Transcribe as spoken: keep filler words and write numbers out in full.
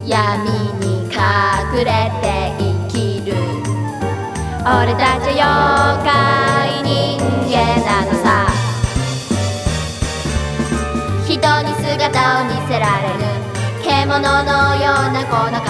闇に隠れて生きる。俺たちは妖怪人間なのさ。人に姿を見せられる獣のようなこの